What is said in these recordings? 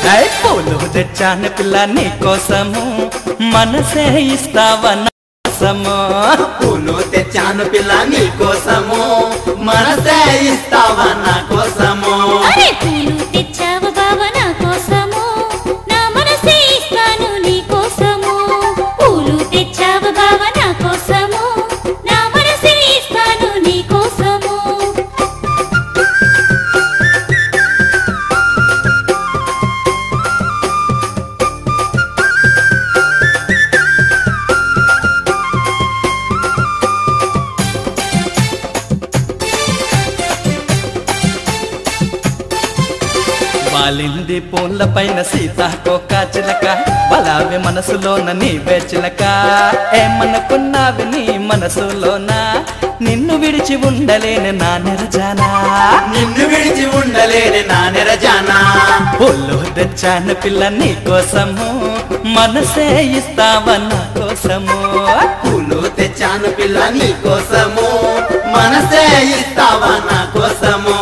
పూలు తెచ్చాను పిల్ల నీ కోసము మనసే ఇస్తావా నా కోసము పూలు తెచ్చాను పిల్ల నీ కోసము మనసే ఇస్తావా నా కోసము పూలు తెచ్చావు బావ నా కోసము నా మనసే ఇస్తాను నీ కోసము పూలు తెచ్చావు బావ నా కోసము నా మనసే ఇస్తాను నీ కోసము వాలింది పూల పైన సీతాకోక చిలక బలావి మనసులోన నీవే చిలక ఏమనుకున్నావి నీ మనసులోన నిన్ను విడిచి ఉండలేని నా నెరజానా నిన్ను విడిచి ఉండలేని నా నెరజానా పూలు తెచ్చాను పిల్ల నీ కోసము మనసే ఇస్తావా నా కోసము పూలు తెచ్చాను పిల్ల నీ కోసము మనసే ఇస్తావా నా కోసము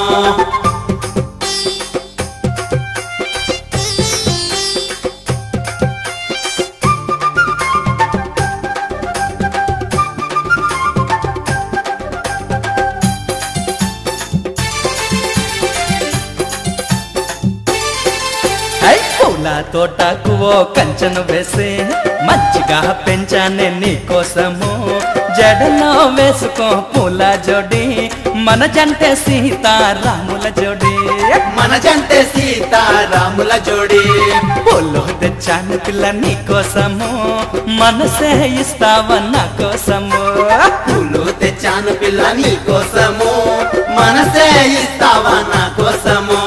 పూల తోటకు ఓ కంచెను వేసి మంచిగా పెంచానే నీ కోసము జడలో వేసుకో పూల జోడి మన జంటే సీతారాముల జోడి మన జంటే సీతారాముల జోడి పూలు తెచ్చాను పిల్ల నీ కోసము మనసే ఇస్తావా నా కోసము పూలు తెచ్చాను పిల్ల నీ కోసము మనసే ఇస్తావా నా కోసము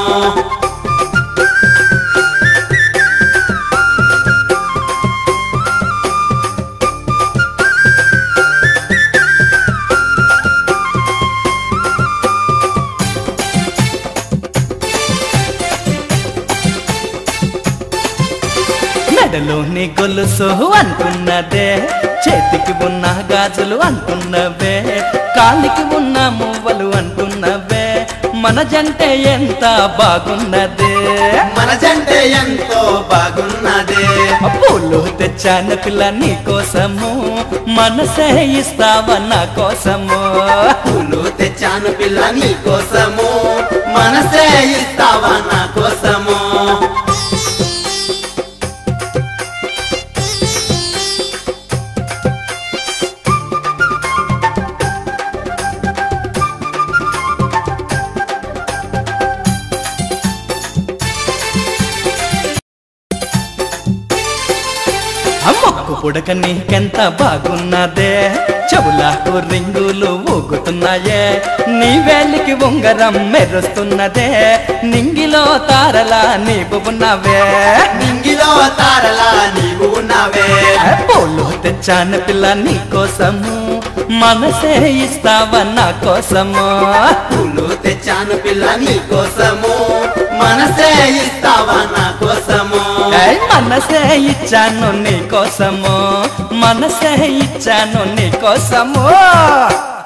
మెడలోని గొలుసు అంటున్నదే చేతికి ఉన్న గాజులు అంటున్నవే కాలికి ఉన్న మువ్వలు అంటున్నవే మన జంటే ఎంత బాగున్నదే మన జంటే ఎంతో బాగున్నదే పూలు తెచ్చాను పిల్ల నీ కోసము మనసే ఇస్తావా నా కోసము పూలు తెచ్చాను పిల్ల నీ కోసము మనసే ఇస్తావా నా కోసము మొక్కు పుడక నీకెంత బాగున్నదే చెవులకు రింగులు ఊగుతున్నాయే నీ వేలికి ఉంగరం మెరుస్తున్నదే నింగిలో తారలా నీవు ఉన్నవే నింగిలో తారలా నీవు ఉన్నవే పూలు తెచ్చాను పిల్ల నీ కోసము మనసే ఇస్తావా నా కోసము పూలు తెచ్చాను పిల్ల నీ కోసము మనసే ఇస్తావా నా కోసము మనసే ఇచ్చాను నీ కోసము మనసే ఇచ్చాను నీ కోసము